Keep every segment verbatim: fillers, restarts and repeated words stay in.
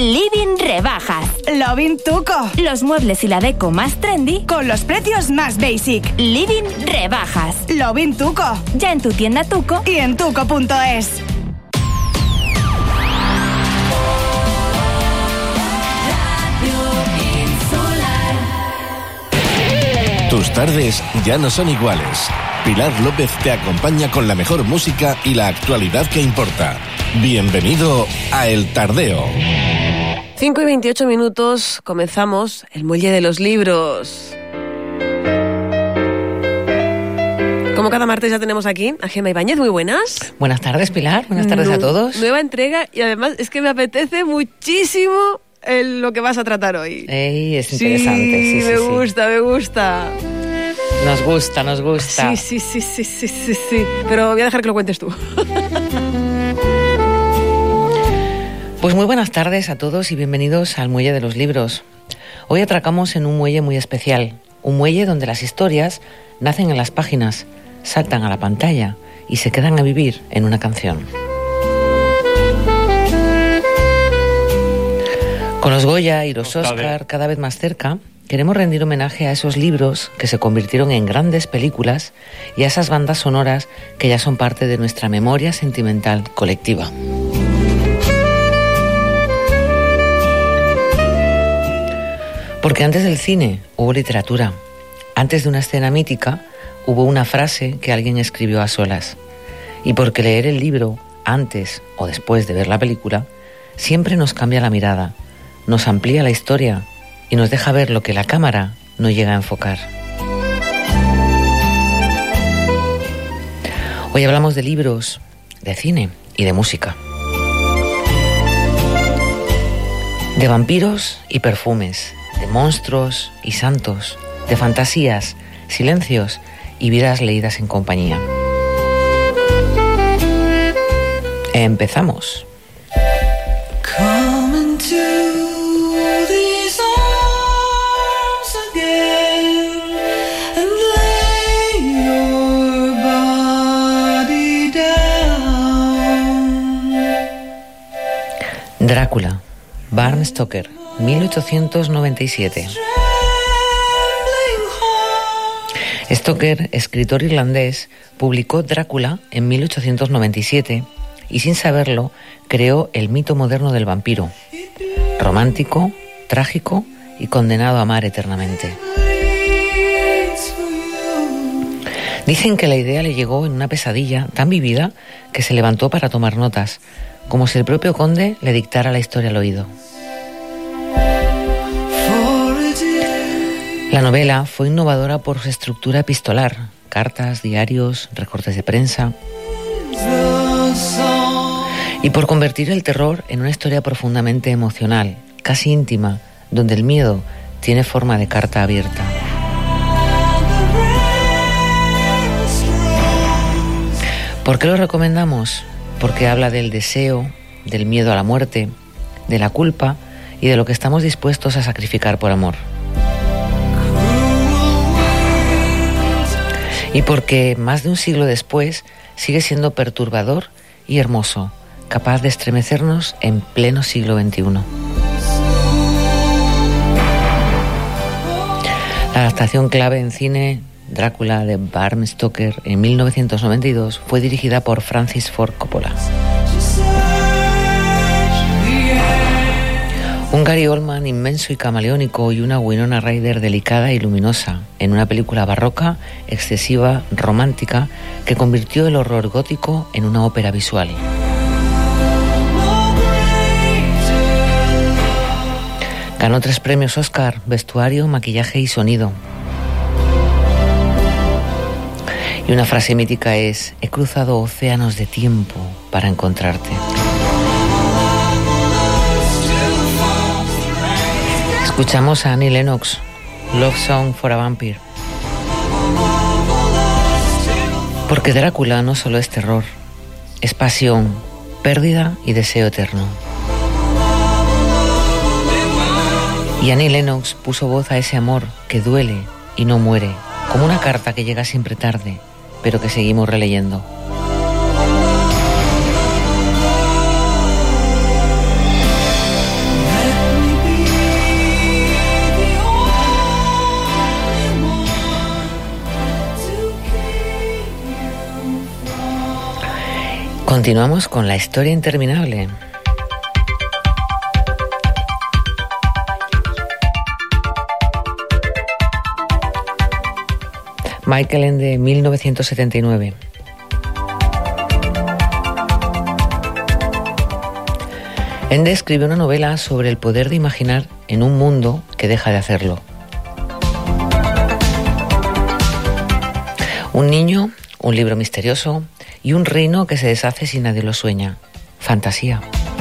Living Rebajas. Lovin Tuco. Los muebles y la deco más trendy con los precios más basic. Living Rebajas. Lovin Tuco. Ya en tu tienda Tuco y en tuco punto es. Tus tardes ya no son iguales. Pilar López te acompaña con la mejor música y la actualidad que importa. Bienvenido a El Tardeo. cinco y veintiocho minutos, comenzamos el Muelle de los Libros. Como cada martes ya tenemos aquí a Gemma Ibáñez, muy buenas. Buenas tardes, Pilar, buenas tardes Nu- a todos. Nueva entrega y además es que me apetece muchísimo el, lo que vas a tratar hoy. Ey, es interesante, sí, sí, me sí. gusta, me gusta. Nos gusta, nos gusta. Sí, sí, sí, sí, sí, sí, sí. Pero voy a dejar que lo cuentes tú. Pues muy buenas tardes a todos y bienvenidos al Muelle de los Libros. Hoy atracamos en un muelle muy especial, un muelle donde las historias nacen en las páginas, saltan a la pantalla y se quedan a vivir en una canción. Con los Goya y los Oscar cada vez más cerca, queremos rendir homenaje a esos libros que se convirtieron en grandes películas y a esas bandas sonoras que ya son parte de nuestra memoria sentimental colectiva. Porque antes del cine hubo literatura. Antes de una escena mítica hubo una frase que alguien escribió a solas. Y porque leer el libro antes o después de ver la película siempre nos cambia la mirada, nos amplía la historia y nos deja ver lo que la cámara no llega a enfocar. Hoy hablamos de libros, de cine y de música. De vampiros y perfumes, de monstruos y santos, de fantasías, silencios y vidas leídas en compañía. Empezamos. Drácula, Bram Stoker, mil ochocientos noventa y siete. Stoker, escritor irlandés, publicó Drácula en mil ochocientos noventa y siete y sin saberlo creó el mito moderno del vampiro, romántico, trágico y condenado a amar eternamente. Dicen que la idea le llegó en una pesadilla tan vivida que se levantó para tomar notas, como si el propio conde le dictara la historia al oído. La novela fue innovadora por su estructura epistolar, cartas, diarios, recortes de prensa, y por convertir el terror en una historia profundamente emocional, casi íntima, donde el miedo tiene forma de carta abierta. ¿Por qué lo recomendamos? Porque habla del deseo, del miedo a la muerte, de la culpa y de lo que estamos dispuestos a sacrificar por amor. Y porque más de un siglo después sigue siendo perturbador y hermoso, capaz de estremecernos en pleno siglo veintiuno. La adaptación clave en cine, Drácula, de Bram Stoker, en mil novecientos noventa y dos, fue dirigida por Francis Ford Coppola. Un Gary Oldman inmenso y camaleónico y una Winona Ryder delicada y luminosa, en una película barroca, excesiva, romántica, que convirtió el horror gótico en una ópera visual. Ganó tres premios Oscar, vestuario, maquillaje y sonido. Y una frase mítica es: he cruzado océanos de tiempo para encontrarte. Escuchamos a Annie Lennox, Love Song for a Vampire. Porque Drácula no solo es terror, es pasión, pérdida y deseo eterno. Y Annie Lennox puso voz a ese amor que duele y no muere, como una carta que llega siempre tarde, pero que seguimos releyendo. Continuamos con la historia interminable. Michael Ende, mil novecientos setenta y nueve. Ende escribió una novela sobre el poder de imaginar en un mundo que deja de hacerlo. Un niño, un libro misterioso y un reino que se deshace si nadie lo sueña. Fantasía.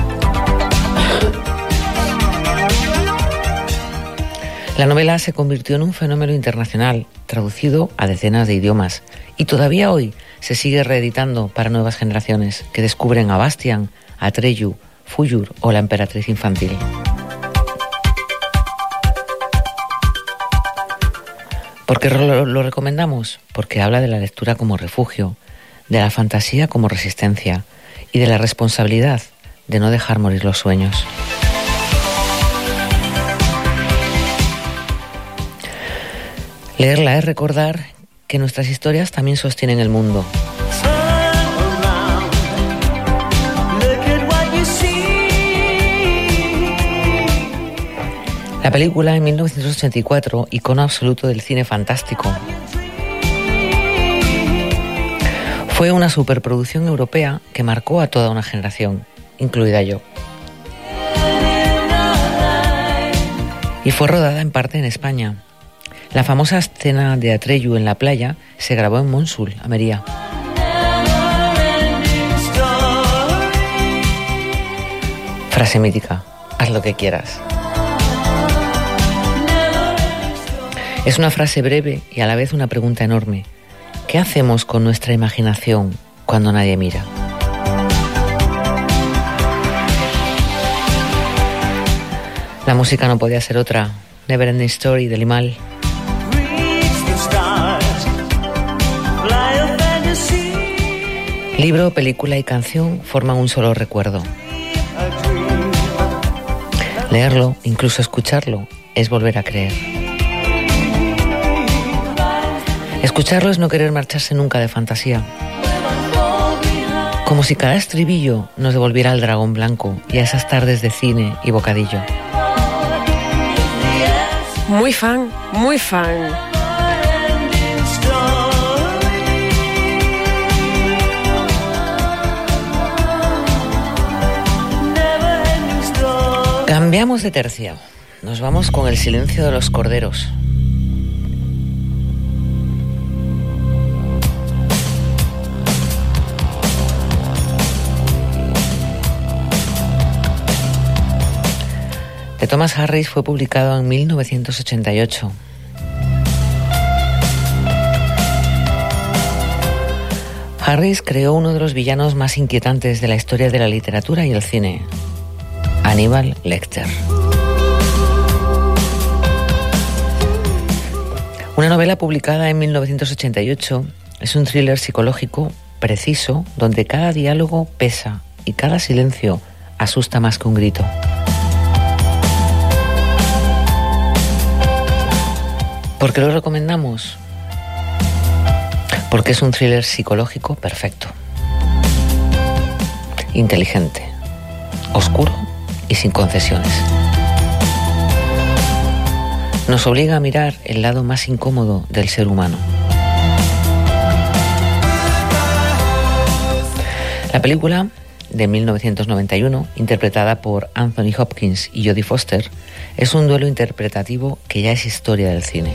La novela se convirtió en un fenómeno internacional, traducido a decenas de idiomas, y todavía hoy se sigue reeditando para nuevas generaciones que descubren a Bastian, Atreyu, Fuyur o la emperatriz infantil. ¿Por qué lo, lo recomendamos? Porque habla de la lectura como refugio, de la fantasía como resistencia y de la responsabilidad de no dejar morir los sueños. Leerla es recordar que nuestras historias también sostienen el mundo. La película, en mil novecientos ochenta y cuatro, icono absoluto del cine fantástico, fue una superproducción europea que marcó a toda una generación, incluida yo. Y fue rodada en parte en España. La famosa escena de Atreyu en la playa se grabó en Montsul, Almería. Frase mítica: haz lo que quieras. Es una frase breve y a la vez una pregunta enorme. ¿Qué hacemos con nuestra imaginación cuando nadie mira? La música no podía ser otra. Neverending Story de Limahl. Libro, película y canción forman un solo recuerdo. Leerlo, incluso escucharlo, es volver a creer. Escucharlo es no querer marcharse nunca de fantasía. Como si cada estribillo nos devolviera al dragón blanco y a esas tardes de cine y bocadillo. Muy fan, muy fan. Cambiamos de tercio. Nos vamos con El silencio de los corderos. De Thomas Harris, fue publicado en mil novecientos ochenta y ocho. Harris creó uno de los villanos más inquietantes de la historia de la literatura y el cine, Hannibal Lecter. Una novela publicada en mil novecientos ochenta y ocho es un thriller psicológico preciso donde cada diálogo pesa y cada silencio asusta más que un grito. ¿Por qué lo recomendamos? Porque es un thriller psicológico perfecto, inteligente, oscuro y sin concesiones. Nos obliga a mirar el lado más incómodo del ser humano. La película, de mil novecientos noventa y uno, interpretada por Anthony Hopkins y Jodie Foster, es un duelo interpretativo que ya es historia del cine.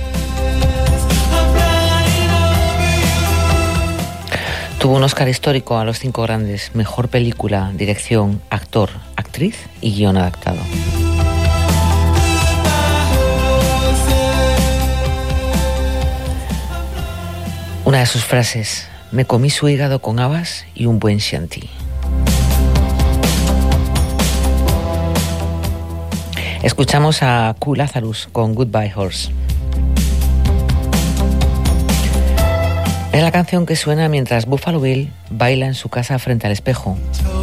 Tuvo un Oscar histórico a los cinco grandes: mejor película, dirección, actor, actriz y guión adaptado. Una de sus frases: me comí su hígado con habas y un buen Chianti. Escuchamos a Q Lazarus con Goodbye Horse. Es la canción que suena mientras Buffalo Bill baila en su casa frente al espejo.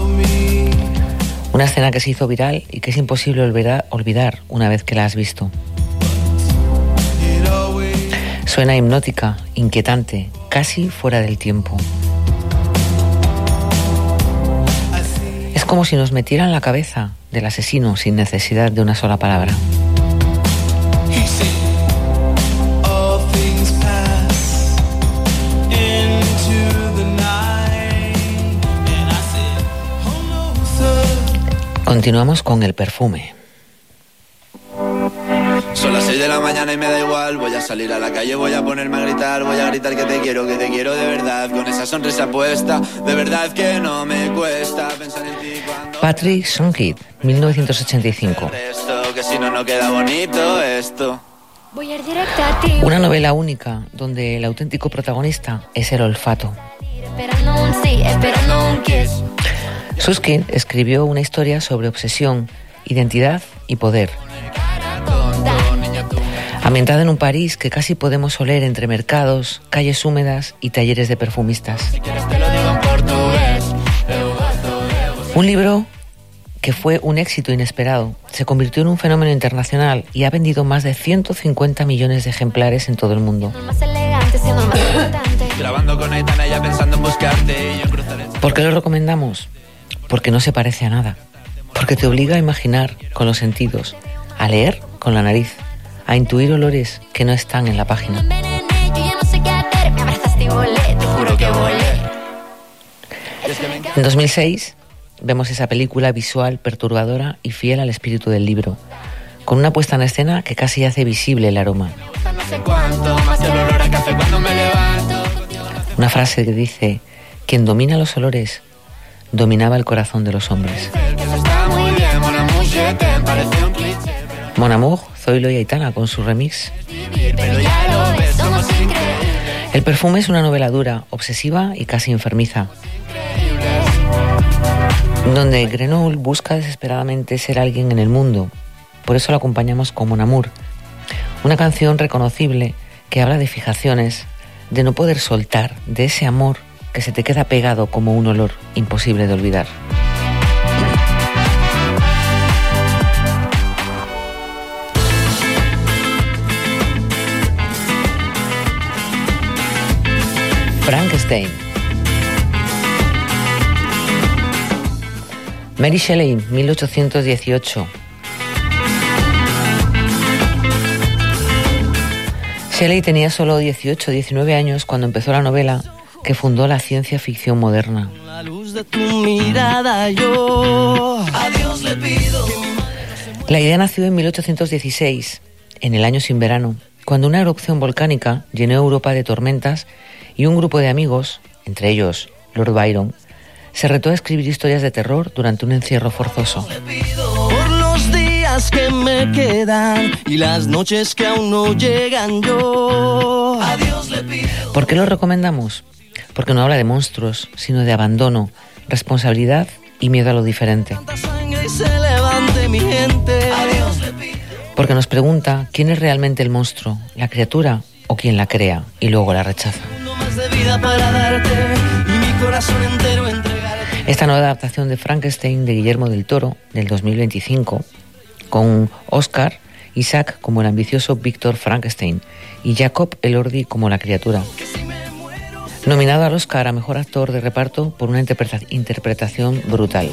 Una escena que se hizo viral y que es imposible olvidar, olvidar una vez que la has visto. Suena hipnótica, inquietante, casi fuera del tiempo. como si nos metieran en la cabeza del asesino sin necesidad de una sola palabra. Continuamos con El perfume. Son las seis de la mañana y me da igual. Voy a salir a la calle, voy a ponerme a gritar. Voy a gritar que te quiero, que te quiero de verdad. Con esa sonrisa puesta, de verdad que no me cuesta pensar en ti cuando... Patrick Songkid, mil novecientos ochenta y cinco. Que si no, no queda bonito esto. Voy a ir directa a ti. Una novela única donde el auténtico protagonista es el olfato. Esperando un sí, esperando un kiss. Susskind escribió una historia sobre obsesión, identidad y poder. Ambientada en un París que casi podemos oler entre mercados, calles húmedas y talleres de perfumistas. Un libro que fue un éxito inesperado, se convirtió en un fenómeno internacional y ha vendido más de ciento cincuenta millones de ejemplares en todo el mundo. ¿Por qué lo recomendamos? Porque no se parece a nada, porque te obliga a imaginar con los sentidos, a leer con la nariz, a intuir olores que no están en la página. En dos mil seis vemos esa película visual perturbadora y fiel al espíritu del libro, con una puesta en escena que casi hace visible el aroma. Una frase que dice: quien domina los olores dominaba el corazón de los hombres. Mon Amour, Zoilo y Aitana con su remix. El perfume es una novela dura, obsesiva y casi enfermiza, donde Grenoble busca desesperadamente ser alguien en el mundo. Por eso lo acompañamos con Mon Amour, una canción reconocible que habla de fijaciones, de no poder soltar, de ese amor que se te queda pegado como un olor imposible de olvidar. Frankenstein. Mary Shelley, mil ochocientos dieciocho. Shelley tenía solo dieciocho, diecinueve años cuando empezó la novela que fundó la ciencia ficción moderna. La idea nació en mil ochocientos dieciséis, en el año sin verano, cuando una erupción volcánica llenó Europa de tormentas y un grupo de amigos, entre ellos Lord Byron, se retó a escribir historias de terror durante un encierro forzoso. Por los días que me quedan y las noches que aún no llegan, yo a Dios le pido. ¿Por qué lo recomendamos? Porque no habla de monstruos, sino de abandono, responsabilidad y miedo a lo diferente. Porque nos pregunta quién es realmente el monstruo, la criatura o quien la crea y luego la rechaza. Esta nueva adaptación de Frankenstein de Guillermo del Toro del dos mil veinticinco, con Oscar Isaac como el ambicioso Víctor Frankenstein y Jacob Elordi como la criatura. Nominado al Oscar a Mejor Actor de Reparto por una interpreta- interpretación brutal.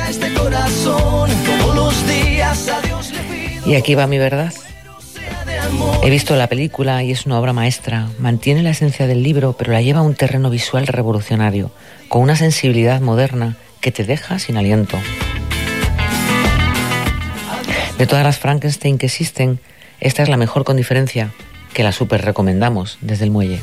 Y aquí va mi verdad. He visto la película y es una obra maestra. Mantiene la esencia del libro, pero la lleva a un terreno visual revolucionario, con una sensibilidad moderna que te deja sin aliento. De todas las Frankenstein que existen, esta es la mejor con diferencia, que la súper recomendamos desde el muelle.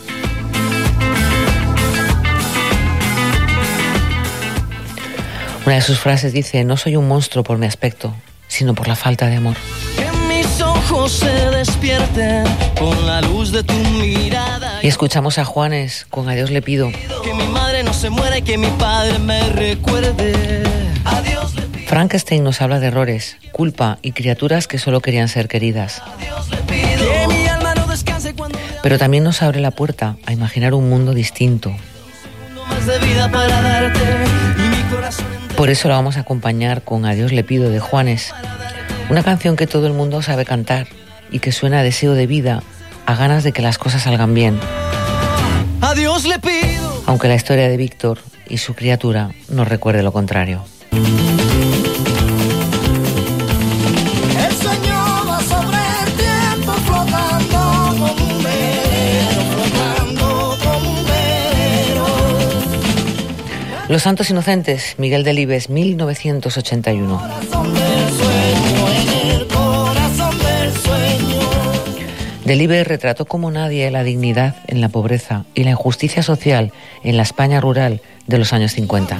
Una de sus frases dice: no soy un monstruo por mi aspecto, sino por la falta de amor. Que mis ojos se despierten con la luz de tu mirada. Y escuchamos a Juanes con A Dios le pido. Que mi madre no se muera y que mi padre me recuerde. A Dios le pido. Frankenstein nos habla de errores, culpa y criaturas que solo querían ser queridas. A Dios le pido. Que mi alma no descanse cuando Pero también nos abre la puerta a imaginar un mundo distinto. no más de vida para darte y mi corazón. Por eso la vamos a acompañar con A Dios le pido de Juanes, una canción que todo el mundo sabe cantar y que suena a deseo de vida, a ganas de que las cosas salgan bien. A Dios le pido. Aunque la historia de Víctor y su criatura nos recuerde lo contrario. Los Santos Inocentes, Miguel Delibes, mil novecientos ochenta y uno. Delibes retrató como nadie la dignidad en la pobreza y la injusticia social en la España rural de los años cincuenta.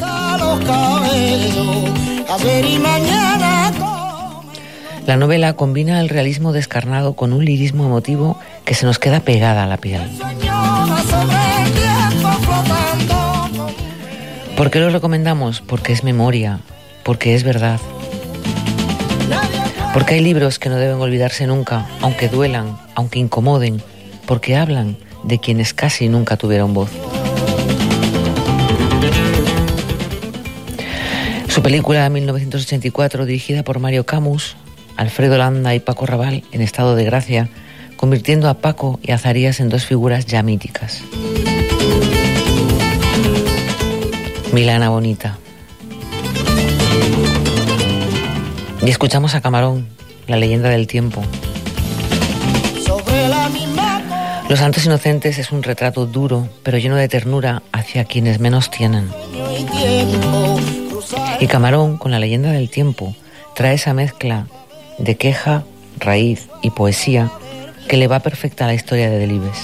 La novela combina el realismo descarnado con un lirismo emotivo que se nos queda pegada a la piel. ¿Por qué lo recomendamos? Porque es memoria, porque es verdad. Porque hay libros que no deben olvidarse nunca, aunque duelan, aunque incomoden, porque hablan de quienes casi nunca tuvieron voz. Su película de mil novecientos ochenta y cuatro, dirigida por Mario Camus, Alfredo Landa y Paco Raval, en estado de gracia, convirtiendo a Paco y a Zarías en dos figuras ya míticas. Milana Bonita. Y escuchamos a Camarón, La leyenda del tiempo. Los Santos Inocentes es un retrato duro, pero lleno de ternura hacia quienes menos tienen. Y Camarón, con La leyenda del tiempo, trae esa mezcla de queja, raíz y poesía que le va perfecta a la historia de Delibes.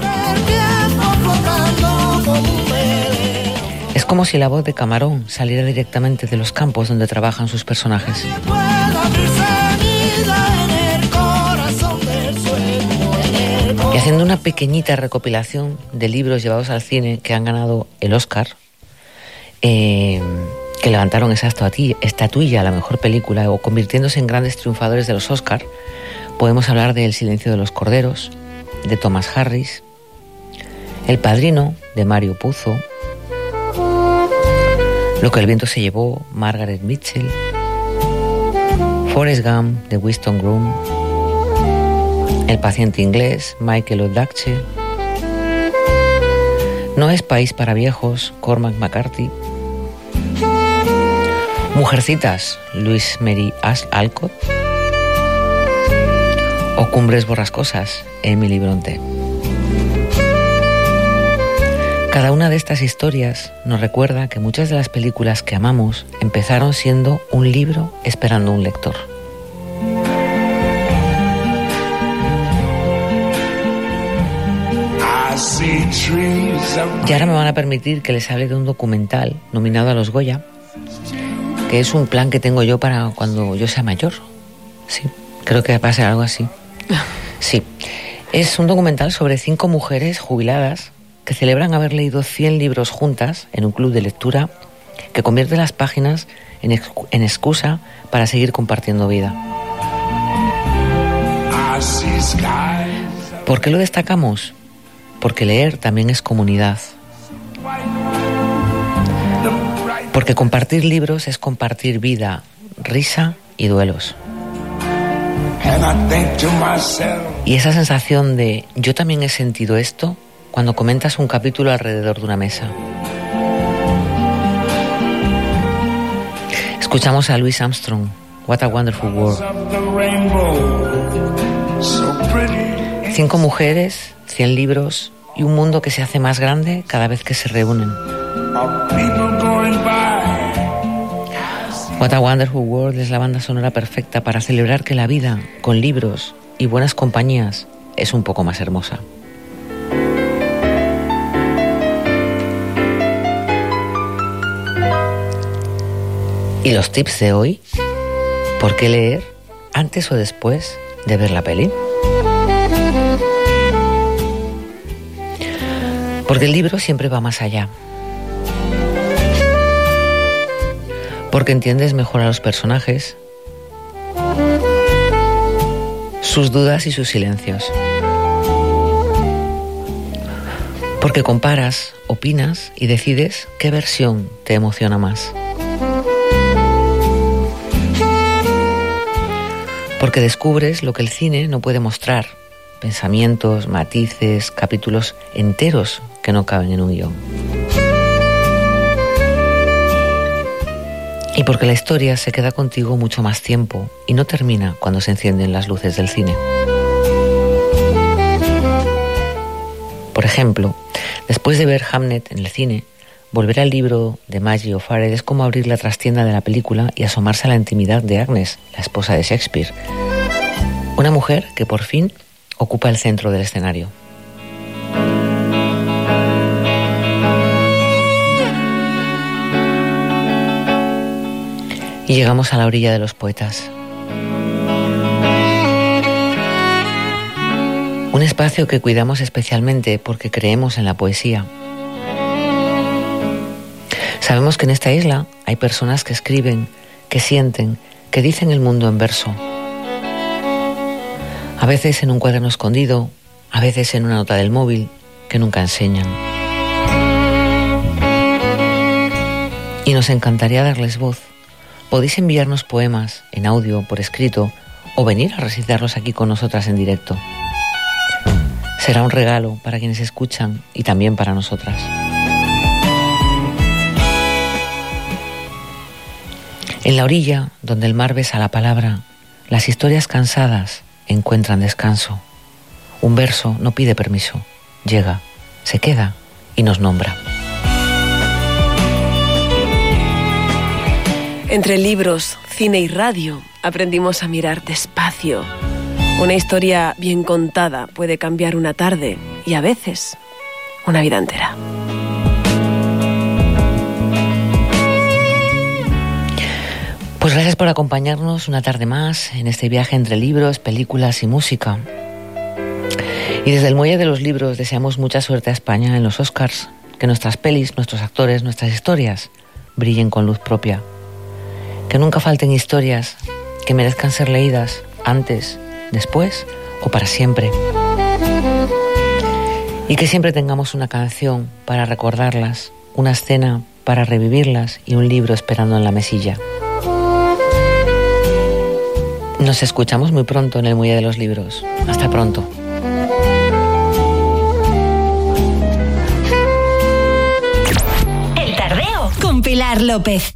Es como si la voz de Camarón saliera directamente de los campos donde trabajan sus personajes. Y haciendo una pequeñita recopilación de libros llevados al cine que han ganado el Oscar, eh, que levantaron esa estatuilla a la mejor película o convirtiéndose en grandes triunfadores de los Oscar, podemos hablar de El silencio de los corderos, de Thomas Harris, El padrino, de Mario Puzo, Lo que el viento se llevó, Margaret Mitchell, Forrest Gump, de Winston Groom, El paciente inglés, Michael Ondaatje, No es país para viejos, Cormac McCarthy, Mujercitas, Louise Mary Alcott, o Cumbres borrascosas, Emily Bronte. Cada una de estas historias nos recuerda que muchas de las películas que amamos empezaron siendo un libro esperando un lector. Y ahora me van a permitir que les hable de un documental nominado a los Goya, que es un plan que tengo yo para cuando yo sea mayor. Sí, creo que va a ser algo así. Sí, es un documental sobre cinco mujeres jubiladas que celebran haber leído cien libros juntas en un club de lectura que convierte las páginas en, ex- en excusa para seguir compartiendo vida. ¿Por qué lo destacamos? Porque leer también es comunidad. Porque compartir libros es compartir vida, risa y duelos. Y esa sensación de yo también he sentido esto cuando comentas un capítulo alrededor de una mesa. Escuchamos a Louis Armstrong, What a Wonderful World. Cinco mujeres, cien libros y un mundo que se hace más grande cada vez que se reúnen. What a Wonderful World es la banda sonora perfecta para celebrar que la vida, con libros y buenas compañías, es un poco más hermosa. Y los tips de hoy, ¿por qué leer antes o después de ver la peli? Porque el libro siempre va más allá. Porque entiendes mejor a los personajes, sus dudas y sus silencios. Porque comparas, opinas y decides qué versión te emociona más. Porque descubres lo que el cine no puede mostrar, pensamientos, matices, capítulos enteros que no caben en un guión. Y porque la historia se queda contigo mucho más tiempo y no termina cuando se encienden las luces del cine. Por ejemplo, después de ver Hamlet en el cine, Volver al libro de Maggie O'Farrell es como abrir la trastienda de la película y asomarse a la intimidad de Agnes, la esposa de Shakespeare. Una mujer que por fin ocupa el centro del escenario. Y llegamos a la orilla de los poetas. Un espacio que cuidamos especialmente porque creemos en la poesía. Sabemos que en esta isla hay personas que escriben, que sienten, que dicen el mundo en verso. A veces en un cuaderno escondido, a veces en una nota del móvil que nunca enseñan. Y nos encantaría darles voz. Podéis enviarnos poemas en audio, por escrito, o venir a recitarlos aquí con nosotras en directo. Será un regalo para quienes escuchan y también para nosotras. En la orilla, donde el mar besa la palabra, las historias cansadas encuentran descanso. Un verso no pide permiso, llega, se queda y nos nombra. Entre libros, cine y radio, aprendimos a mirar despacio. Una historia bien contada puede cambiar una tarde y a veces una vida entera. Pues gracias por acompañarnos una tarde más en este viaje entre libros, películas y música. Y desde el Muelle de los Libros deseamos mucha suerte a España en los Oscars, que nuestras pelis, nuestros actores, nuestras historias brillen con luz propia. Que nunca falten historias que merezcan ser leídas antes, después o para siempre. Y que siempre tengamos una canción para recordarlas, una escena para revivirlas y un libro esperando en la mesilla. Nos escuchamos muy pronto en el Muelle de los Libros. Hasta pronto. El Tardeo con Pilar López.